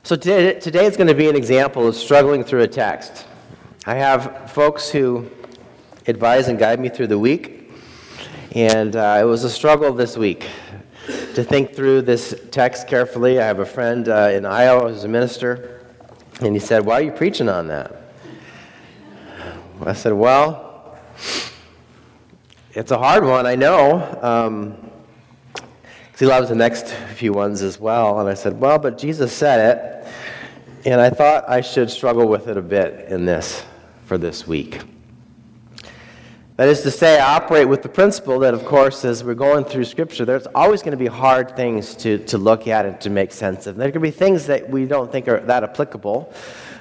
So today is going to be an example of struggling through a text. I have folks who advise and guide me through the week, and it was a struggle this week to think through this text carefully. I have a friend in Iowa who's a minister, and he said, "Why are you preaching on that?" I said, "Well, it's a hard one, I know, because he loves the next few ones as well." And I said, "Well, but Jesus said it, and I thought I should struggle with it a bit in this for this week." That is to say, I operate with the principle that, of course, as we're going through Scripture, there's always going to be hard things to look at and to make sense of. There are going to be things that we don't think are that applicable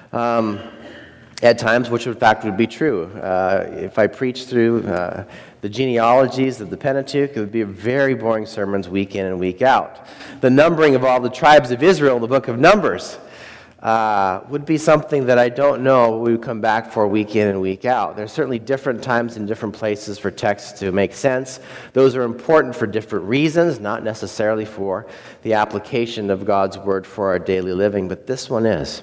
at times, which in fact would be true. If I preach through the genealogies of the Pentateuch, it would be very boring sermons week in and week out. The numbering of all the tribes of Israel in the book of Numbers would be something that I don't know we would come back for week in and week out. There's certainly different times and different places for texts to make sense. Those are important for different reasons, not necessarily for the application of God's Word for our daily living, but this one is.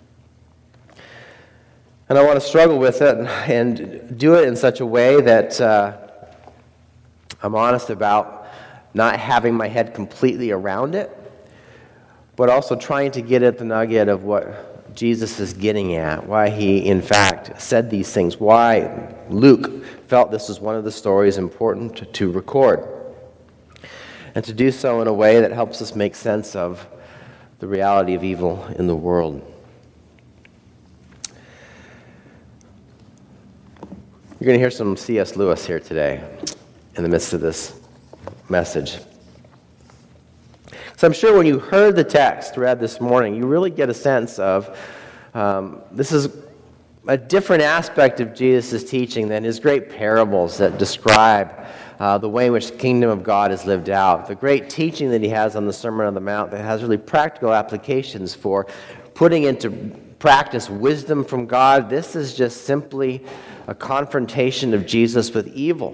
And I want to struggle with it and do it in such a way that I'm honest about not having my head completely around it, but also trying to get at the nugget of what Jesus is getting at, why he, in fact, said these things, why Luke felt this was one of the stories important to record, and to do so in a way that helps us make sense of the reality of evil in the world. You're going to hear some C.S. Lewis here today in the midst of this message. So I'm sure when you heard the text read this morning, you really get a sense of this is a different aspect of Jesus' teaching than his great parables that describe the way in which the kingdom of God is lived out. The great teaching that he has on the Sermon on the Mount that has really practical applications for putting into practice wisdom from God. This is just simply a confrontation of Jesus with evil.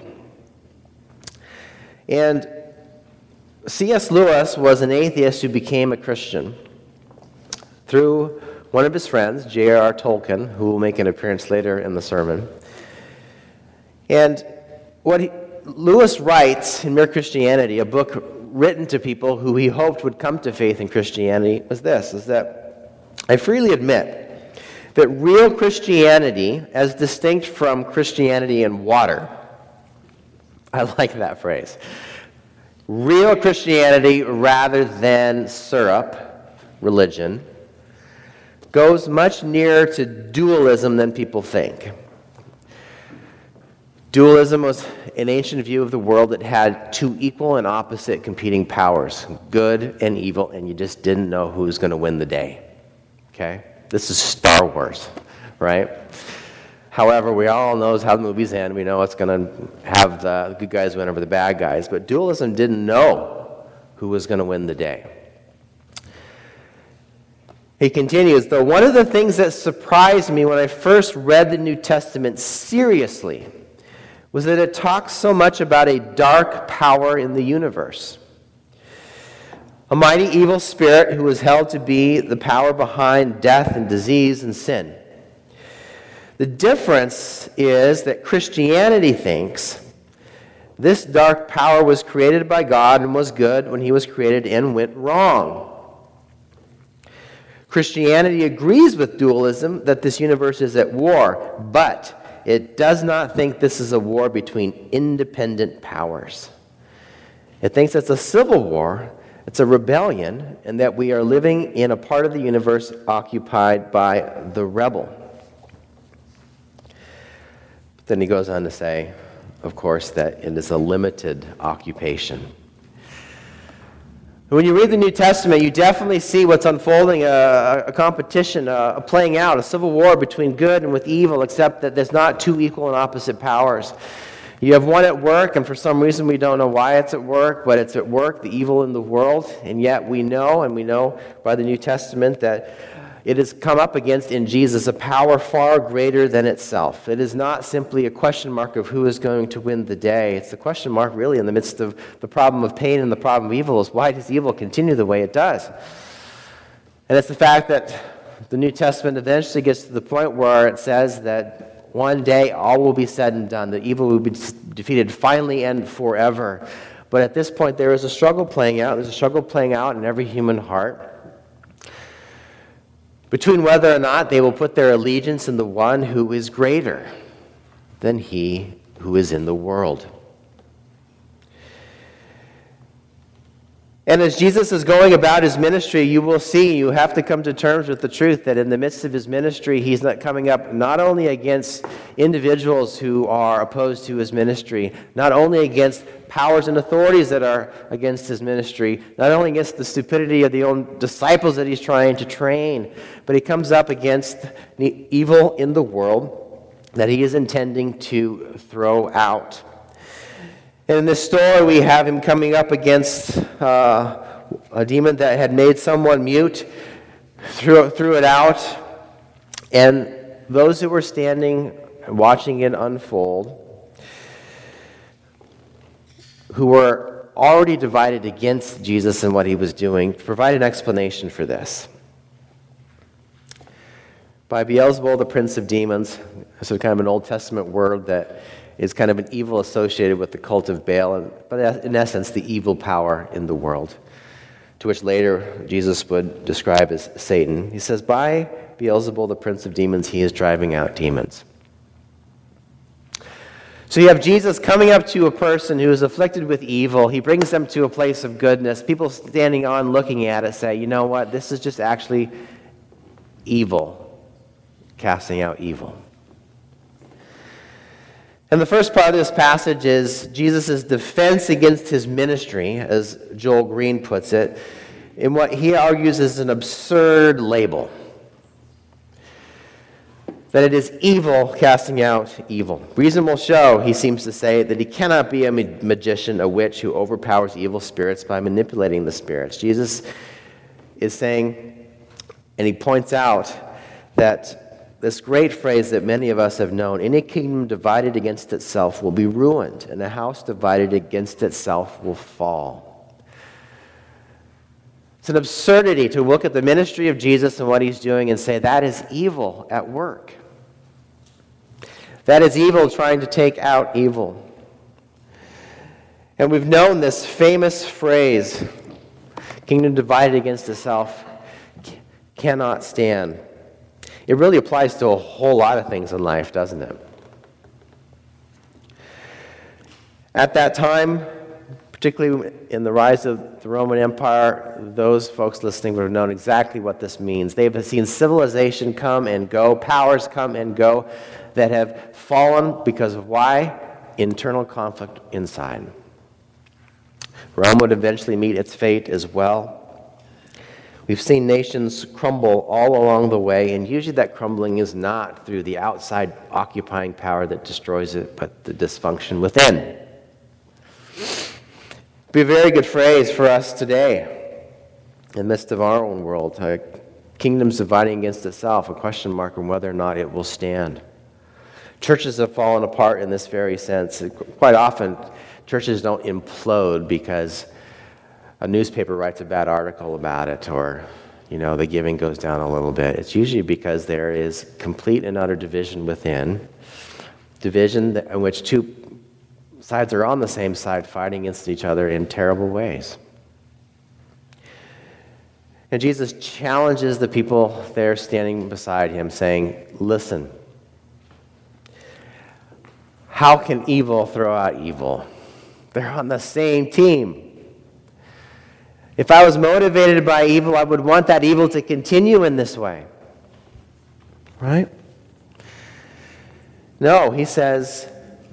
And C.S. Lewis was an atheist who became a Christian through one of his friends, J.R.R. Tolkien, who will make an appearance later in the sermon. And what Lewis writes in Mere Christianity, a book written to people who he hoped would come to faith in Christianity, was this, is that I freely admit that real Christianity, as distinct from Christianity in water, I like that phrase, real Christianity rather than syrup religion, goes much nearer to dualism than people think. Dualism was an ancient view of the world that had two equal and opposite competing powers, good and evil, and you just didn't know who was going to win the day. Okay? This is Star Wars, right? However, we all know how the movies end. We know it's going to have the good guys win over the bad guys. But dualism didn't know who was going to win the day. He continues, though one of the things that surprised me when I first read the New Testament seriously was that it talks so much about a dark power in the universe. A mighty evil spirit who was held to be the power behind death and disease and sin. The difference is that Christianity thinks this dark power was created by God and was good when he was created and went wrong. Christianity agrees with dualism that this universe is at war, but it does not think this is a war between independent powers. It thinks it's a civil war, it's a rebellion, and that we are living in a part of the universe occupied by the rebel. Then he goes on to say, of course, that it is a limited occupation. When you read the New Testament, you definitely see what's unfolding, a competition, a playing out, a civil war between good and with evil, except that there's not two equal and opposite powers. You have one at work, and for some reason we don't know why it's at work, but it's at work, the evil in the world, and yet we know by the New Testament that it has come up against in Jesus a power far greater than itself. It is not simply a question mark of who is going to win the day. It's the question mark really in the midst of the problem of pain and the problem of evil is why does evil continue the way it does? And it's the fact that the New Testament eventually gets to the point where it says that one day all will be said and done, that evil will be defeated finally and forever. But at this point, there is a struggle playing out. There's a struggle playing out in every human heart between whether or not they will put their allegiance in the one who is greater than he who is in the world. And as Jesus is going about his ministry, you will see, you have to come to terms with the truth that in the midst of his ministry, he's not coming up not only against individuals who are opposed to his ministry, not only against powers and authorities that are against his ministry, not only against the stupidity of the own disciples that he's trying to train, but he comes up against the evil in the world that he is intending to throw out. And in this story, we have him coming up against a demon that had made someone mute, threw it out, and those who were standing and watching it unfold, who were already divided against Jesus and what he was doing, provide an explanation for this. By Beelzebul, the prince of demons, so kind of an Old Testament word that is kind of an evil associated with the cult of Baal, but in essence, the evil power in the world, to which later Jesus would describe as Satan. He says, by Beelzebul, the prince of demons, he is driving out demons. So you have Jesus coming up to a person who is afflicted with evil. He brings them to a place of goodness. People standing on looking at it say, you know what, this is just actually evil, casting out evil. And the first part of this passage is Jesus' defense against his ministry, as Joel Green puts it, in what he argues is an absurd label. That it is evil casting out evil. Reason will show, he seems to say, that he cannot be a magician, a witch who overpowers evil spirits by manipulating the spirits. Jesus is saying, and he points out that this great phrase that many of us have known, any kingdom divided against itself will be ruined, and a house divided against itself will fall. It's an absurdity to look at the ministry of Jesus and what he's doing and say that is evil at work. That is evil trying to take out evil. And we've known this famous phrase, kingdom divided against itself cannot stand. It really applies to a whole lot of things in life, doesn't it? At that time, particularly in the rise of the Roman Empire, those folks listening would have known exactly what this means. They've seen civilization come and go, powers come and go that have fallen because of why? Internal conflict inside. Rome would eventually meet its fate as well. We've seen nations crumble all along the way, and usually that crumbling is not through the outside occupying power that destroys it, but the dysfunction within. It'd be a very good phrase for us today, in the midst of our own world. Kingdoms dividing against itself, a question mark on whether or not it will stand. Churches have fallen apart in this very sense. Quite often, churches don't implode because a newspaper writes a bad article about it, or, the giving goes down a little bit. It's usually because there is complete and utter division within, division in which two sides are on the same side fighting against each other in terrible ways. And Jesus challenges the people there standing beside him, saying, listen, how can evil throw out evil? They're on the same team. If I was motivated by evil, I would want that evil to continue in this way. Right? No, he says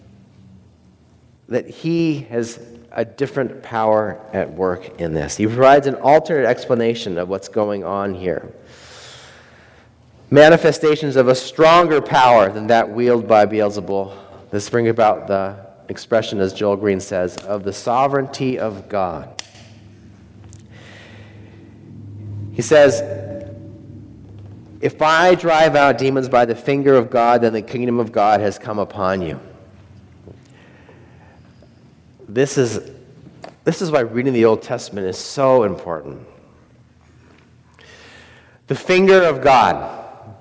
that he has a different power at work in this. He provides an alternate explanation of what's going on here. Manifestations of a stronger power than that wielded by Beelzebul. This brings about the expression, as Joel Green says, of the sovereignty of God. He says, if I drive out demons by the finger of God, then the kingdom of God has come upon you. This is why reading the Old Testament is so important. The finger of God.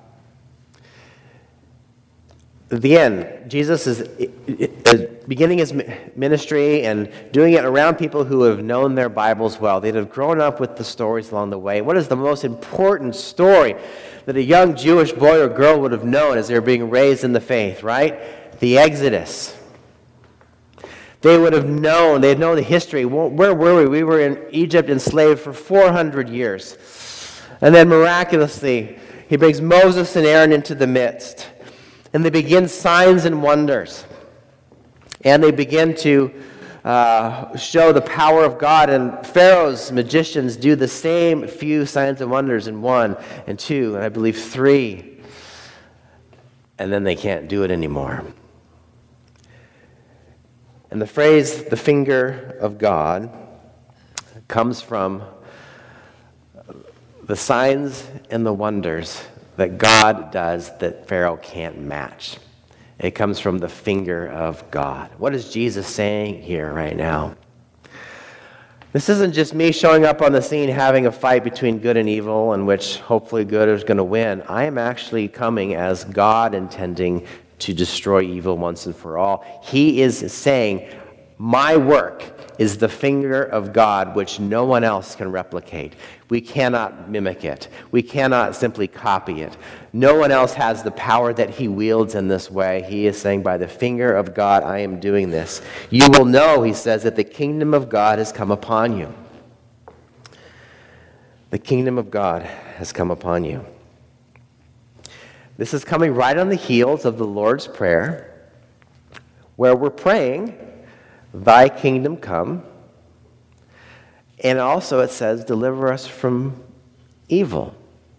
At the end, Jesus is beginning his ministry and doing it around people who have known their Bibles well. They'd have grown up with the stories along the way. What is the most important story that a young Jewish boy or girl would have known as they were being raised in the faith, right? The Exodus. They would have known, they'd know the history. Where were we? We were in Egypt enslaved for 400 years. And then miraculously, he brings Moses and Aaron into the midst. And they begin signs and wonders. And they begin to show the power of God. And Pharaoh's magicians do the same few signs and wonders in 1 and 2, and I believe 3. And then they can't do it anymore. And the phrase, the finger of God, comes from the signs and the wonders that God does that Pharaoh can't match. It comes from the finger of God. What is Jesus saying here right now? This isn't just me showing up on the scene having a fight between good and evil in which hopefully good is going to win. I am actually coming as God intending to destroy evil once and for all. He is saying, my work is the finger of God which no one else can replicate. We cannot mimic it. We cannot simply copy it. No one else has the power that he wields in this way. He is saying, by the finger of God, I am doing this. You will know, he says, that the kingdom of God has come upon you. The kingdom of God has come upon you. This is coming right on the heels of the Lord's Prayer, where we're praying, thy kingdom come. And also it says, deliver us from evil.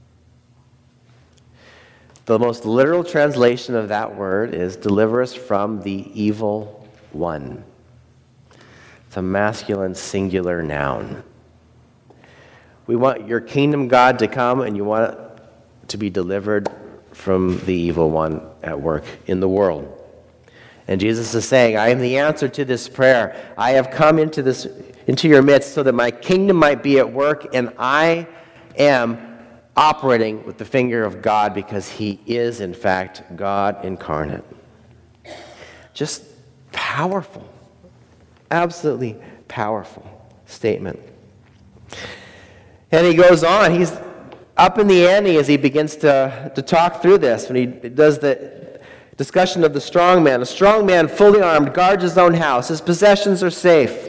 The most literal translation of that word is deliver us from the evil one. It's a masculine singular noun. We want your kingdom, God, to come, and you want it to be delivered from the evil one at work in the world. And Jesus is saying, I am the answer to this prayer. I have come into your midst so that my kingdom might be at work, and I am operating with the finger of God because he is, in fact, God incarnate. Just powerful, absolutely powerful statement. And he goes on. He's up in the ante as he begins to talk through this. When he does the discussion of the strong man. A strong man, fully armed, guards his own house. His possessions are safe.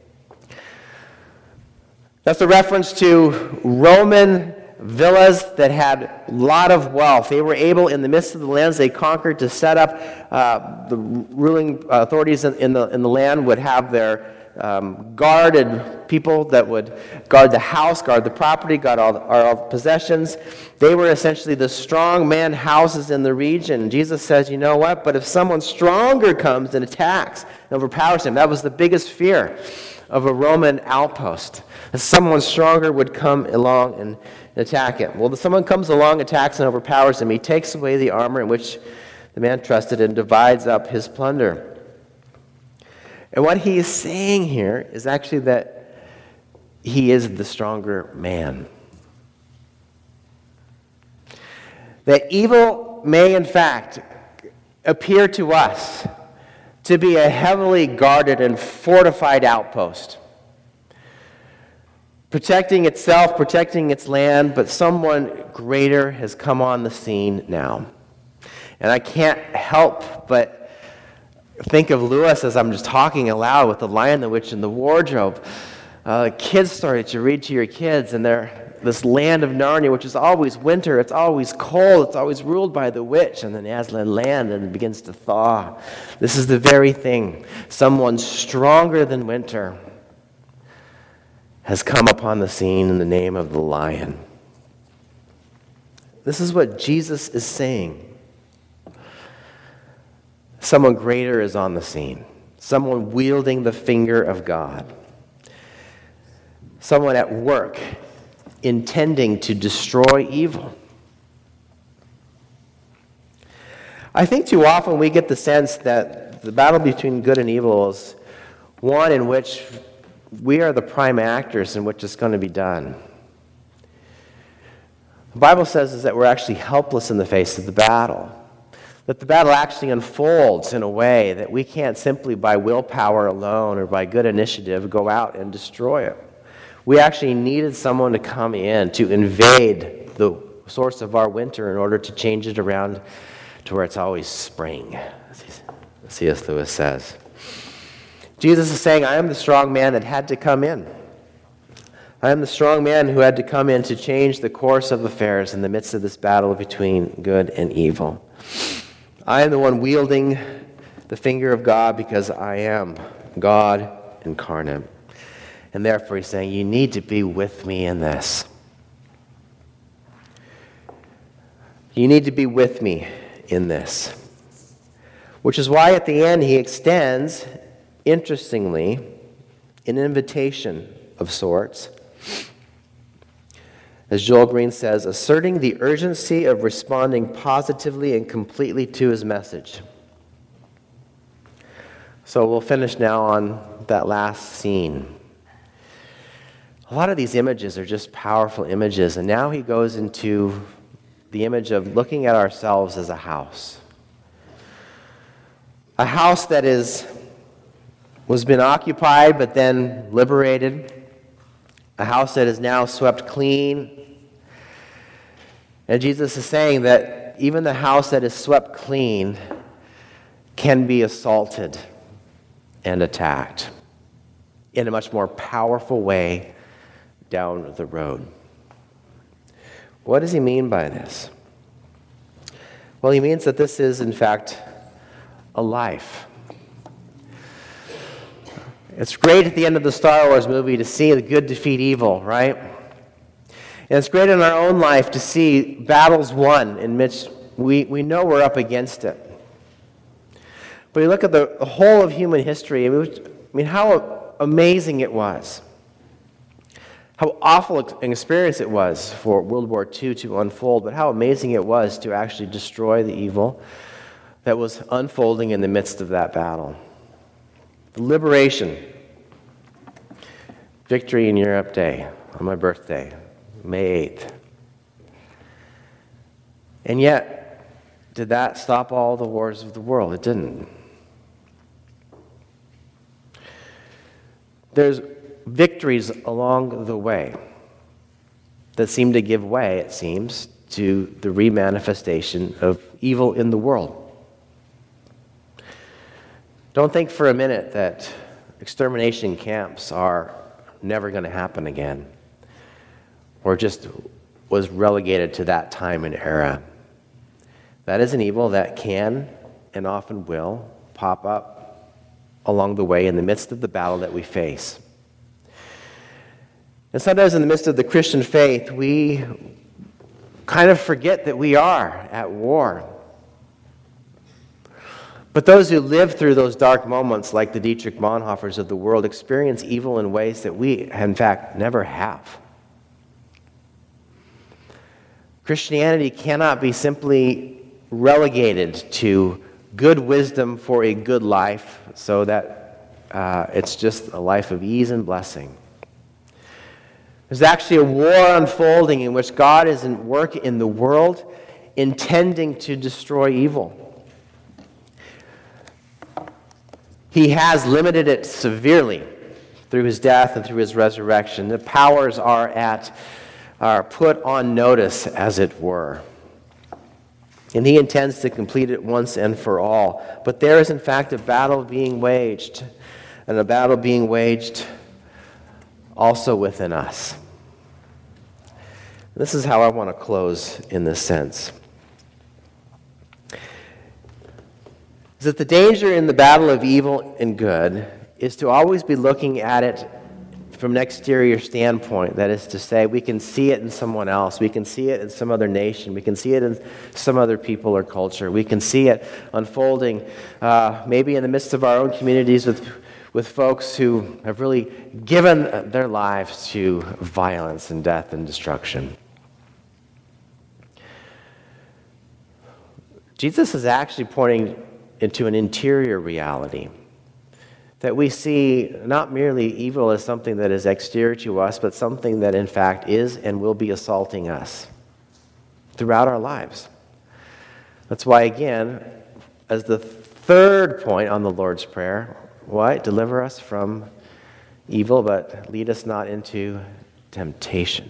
That's a reference to Roman villas that had a lot of wealth. They were able, in the midst of the lands they conquered, to set up the ruling authorities in the land would have their guarded people that would guard the house, guard the property, guard all the possessions. They were essentially the strong man houses in the region. Jesus says, you know what? But if someone stronger comes and attacks and overpowers him, that was the biggest fear of a Roman outpost. That someone stronger would come along and attack him. Well, if someone comes along, attacks, and overpowers him, he takes away the armor in which the man trusted and divides up his plunder. And what he is saying here is actually that he is the stronger man. That evil may, in fact, appear to us to be a heavily guarded and fortified outpost, protecting itself, protecting its land, but someone greater has come on the scene now. And I can't help but think of Lewis as I'm just talking aloud with The Lion, the Witch, and the Wardrobe. Kids' story that you read to your kids, and they're this land of Narnia, which is always winter, it's always cold, it's always ruled by the witch, and then Aslan land and it begins to thaw. This is the very thing. Someone stronger than winter has come upon the scene in the name of the Lion. This is what Jesus is saying. Someone greater is on the scene. Someone wielding the finger of God. Someone at work intending to destroy evil. I think too often we get the sense that the battle between good and evil is one in which we are the prime actors in which it's going to be done. The Bible says is that we're actually helpless in the face of the battle. That the battle actually unfolds in a way that we can't simply by willpower alone or by good initiative go out and destroy it. We actually needed someone to come in to invade the source of our winter in order to change it around to where it's always spring, C.S. Lewis says. Jesus is saying, I am the strong man that had to come in. I am the strong man who had to come in to change the course of affairs in the midst of this battle between good and evil. I am the one wielding the finger of God because I am God incarnate. And therefore he's saying, you need to be with me in this. You need to be with me in this. Which is why at the end he extends, interestingly, an invitation of sorts. As Joel Green says, asserting the urgency of responding positively and completely to his message. So we'll finish now on that last scene. A lot of these images are just powerful images, and now he goes into the image of looking at ourselves as a house. A house that was been occupied but then liberated. A house that is now swept clean. And Jesus is saying that even the house that is swept clean can be assaulted and attacked in a much more powerful way down the road. What does he mean by this? Well, he means that this is, in fact, a life. It's great at the end of the Star Wars movie to see the good defeat evil, right? And it's great in our own life to see battles won in which we know we're up against it. But you look at the whole of human history, how amazing it was. How awful an experience it was for World War II to unfold, but how amazing it was to actually destroy the evil that was unfolding in the midst of that battle. The liberation. Victory in Europe Day on my birthday, May 8th. And yet, did that stop all the wars of the world? It didn't. There's victories along the way that seem to give way, it seems, to the remanifestation of evil in the world. Don't think for a minute that extermination camps are never going to happen again, or just was relegated to that time and era. That is an evil that can and often will pop up along the way in the midst of the battle that we face. And sometimes in the midst of the Christian faith, we kind of forget that we are at war. But those who live through those dark moments, like the Dietrich Bonhoeffers of the world, experience evil in ways that we, in fact, never have. Christianity cannot be simply relegated to good wisdom for a good life so that it's just a life of ease and blessing. There's actually a war unfolding in which God is at work in the world intending to destroy evil. He has limited it severely through his death and through his resurrection. The powers are put on notice, as it were. And he intends to complete it once and for all. But there is, in fact, a battle being waged, and a battle being waged also within us. This is how I want to close in this sense. Is that the danger in the battle of evil and good is to always be looking at it from an exterior standpoint. That is to say, we can see it in someone else. We can see it in some other nation. We can see it in some other people or culture. We can see it unfolding maybe in the midst of our own communities with folks who have really given their lives to violence and death and destruction. Jesus is actually pointing into an interior reality, that we see not merely evil as something that is exterior to us, but something that in fact is and will be assaulting us. throughout our lives. That's why, again, as the third point on the Lord's Prayer, what? Deliver us from evil, but lead us not into temptation.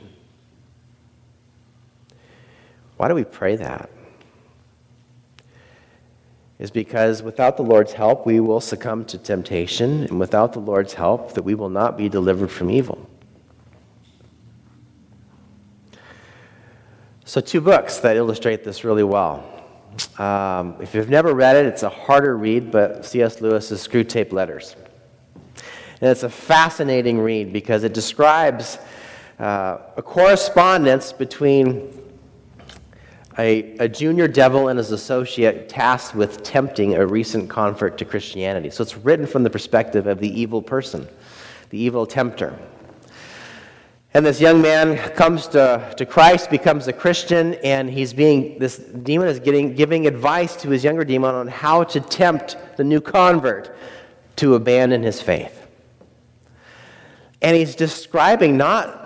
Why do we pray that? It's because without the Lord's help, we will succumb to temptation, and without the Lord's help, that we will not be delivered from evil. So 2 books that illustrate this really well. If you've never read it, it's a harder read, but C.S. Lewis's Screwtape Letters. And it's a fascinating read because it describes a correspondence between a junior devil and his associate tasked with tempting a recent convert to Christianity. So it's written from the perspective of the evil person, the evil tempter. And this young man comes to Christ, becomes a Christian, and this demon is giving advice to his younger demon on how to tempt the new convert to abandon his faith. And he's describing not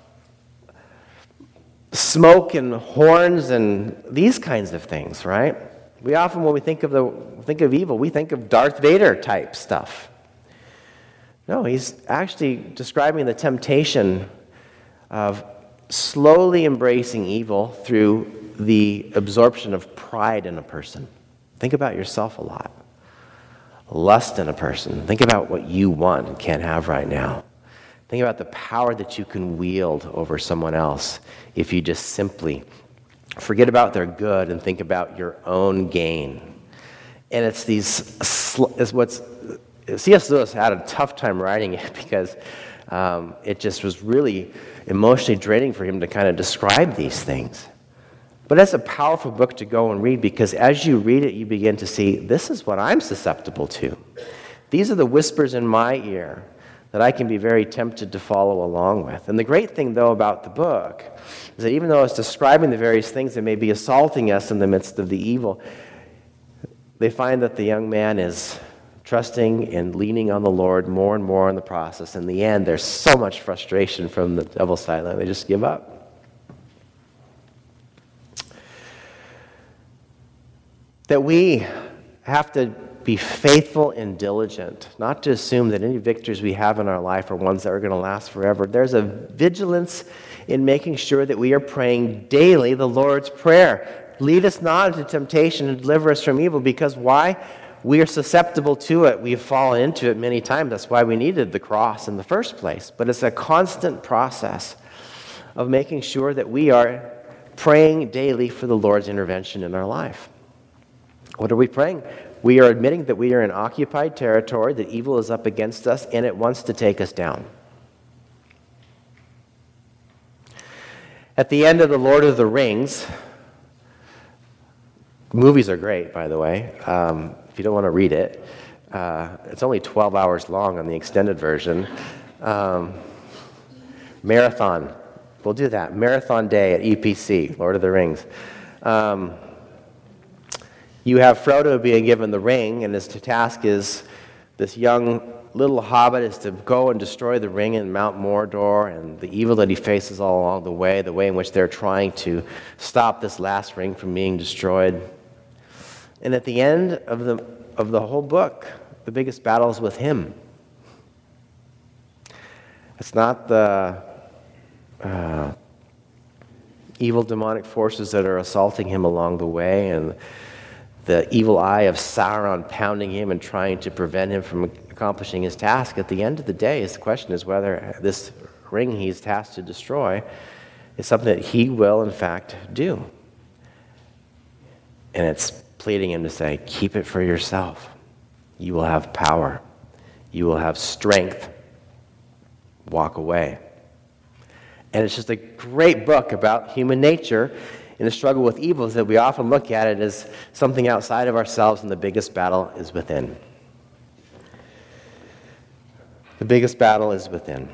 smoke and horns and these kinds of things, right? We often, when we think of evil, we think of Darth Vader type stuff. No, he's actually describing the temptation of slowly embracing evil through the absorption of pride in a person. Think about yourself a lot. Lust in a person. Think about what you want and can't have right now. Think about the power that you can wield over someone else if you just simply forget about their good and think about your own gain. And it's C.S. Lewis had a tough time writing it because it just was really emotionally draining for him to kind of describe these things. But it's a powerful book to go and read because as you read it, you begin to see, this is what I'm susceptible to. These are the whispers in my ear that I can be very tempted to follow along with. And the great thing, though, about the book is that even though it's describing the various things that may be assaulting us in the midst of the evil, they find that the young man is trusting and leaning on the Lord more and more in the process. In the end, there's so much frustration from the devil's side that they just give up. That we have to be faithful and diligent, not to assume that any victories we have in our life are ones that are going to last forever. There's a vigilance in making sure that we are praying daily the Lord's Prayer. Lead us not into temptation and deliver us from evil, because why? We are susceptible to it. We've fallen into it many times. That's why we needed the cross in the first place. But it's a constant process of making sure that we are praying daily for the Lord's intervention in our life. What are we praying? We are admitting that we are in occupied territory, that evil is up against us, and it wants to take us down. At the end of The Lord of the Rings, movies are great, by the way. If you don't want to read it, it's only 12 hours long on the extended version. Marathon. We'll do that. Marathon day at EPC, Lord of the Rings. You have Frodo being given the ring, and his task is, this young little hobbit is to go and destroy the ring in Mount Mordor, and the evil that he faces all along the way in which they're trying to stop this last ring from being destroyed. And at the end of the whole book, the biggest battle is with him. It's not the evil demonic forces that are assaulting him along the way, and the evil eye of Sauron pounding him and trying to prevent him from accomplishing his task. At the end of the day, the question is whether this ring he's tasked to destroy is something that he will, in fact, do. And it's pleading him to say, keep it for yourself. You will have power. You will have strength. Walk away. And it's just a great book about human nature in the struggle with evil, is that we often look at it as something outside of ourselves, and the biggest battle is within. The biggest battle is within.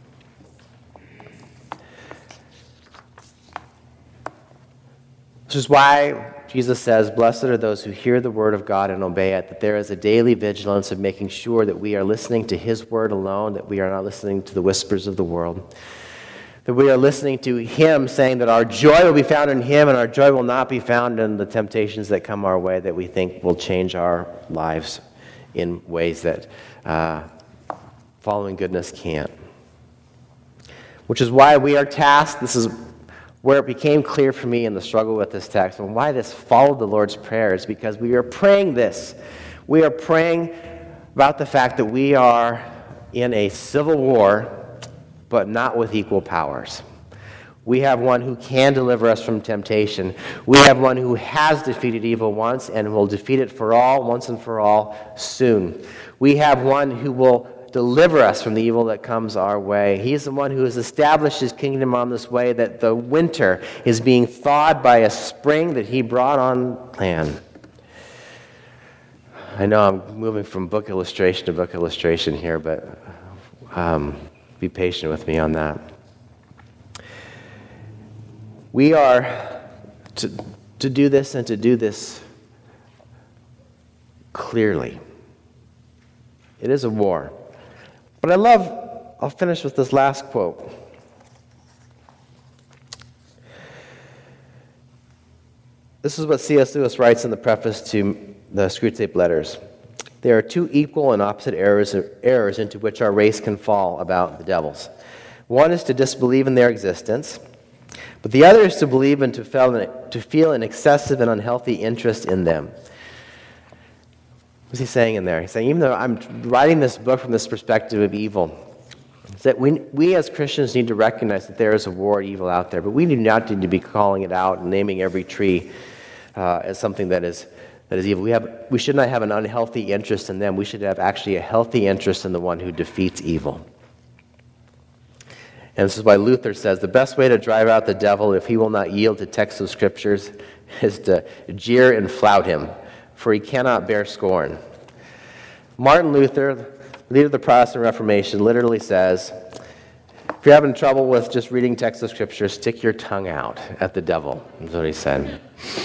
Which is why Jesus says, blessed are those who hear the word of God and obey it, that there is a daily vigilance of making sure that we are listening to his word alone, that we are not listening to the whispers of the world. that we are listening to Him saying that our joy will be found in Him and our joy will not be found in the temptations that come our way that we think will change our lives in ways that following goodness can't. Which is why we are tasked, this is where it became clear for me in the struggle with this text, and why this followed the Lord's Prayer is because we are praying this. We are praying about the fact that we are in a civil war, but not with equal powers. We have one who can deliver us from temptation. We have one who has defeated evil once and will defeat it for all, once and for all, soon. We have one who will deliver us from the evil that comes our way. He is the one who has established His kingdom on this way, that the winter is being thawed by a spring that He brought on land. I know I'm moving from book illustration to book illustration here, but be patient with me on that. We are to do this and to do this clearly. It is a war. But I'll finish with this last quote. This is what C.S. Lewis writes in the preface to the Screwtape Letters. There are two equal and opposite errors into which our race can fall about the devils. One is to disbelieve in their existence, but the other is to believe and to feel an excessive and unhealthy interest in them. What's he saying in there? He's saying, even though I'm writing this book from this perspective of evil, that we as Christians need to recognize that there is a war of evil out there, but we do not need to be calling it out and naming every tree as something that is evil. We should not have an unhealthy interest in them. We should have actually a healthy interest in the one who defeats evil. And this is why Luther says the best way to drive out the devil, if he will not yield to texts of scriptures, is to jeer and flout him, for he cannot bear scorn. Martin Luther, leader of the Protestant Reformation, literally says, if you're having trouble with just reading texts of scripture, stick your tongue out at the devil, is what he said.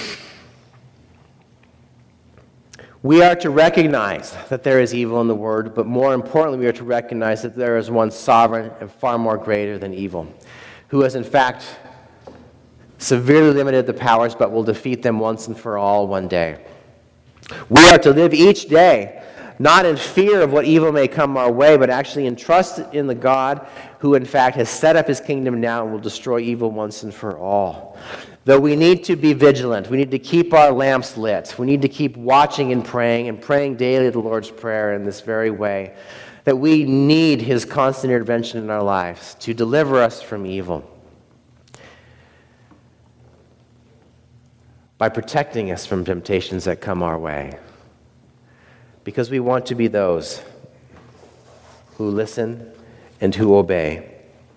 We are to recognize that there is evil in the world, but more importantly, we are to recognize that there is one sovereign and far more greater than evil, who has in fact severely limited the powers, but will defeat them once and for all one day. We are to live each day, not in fear of what evil may come our way, but actually in trust in the God who in fact has set up His kingdom now and will destroy evil once and for all. Though we need to be vigilant, we need to keep our lamps lit, we need to keep watching and praying daily the Lord's Prayer in this very way, that we need His constant intervention in our lives to deliver us from evil by protecting us from temptations that come our way. Because we want to be those who listen and who obey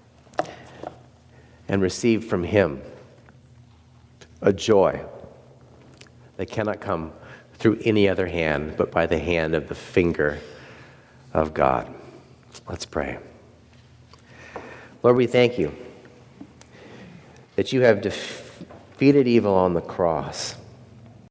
and receive from Him a joy that cannot come through any other hand but by the hand of the finger of God. Let's pray. Lord, we thank You that You have defeated evil on the cross.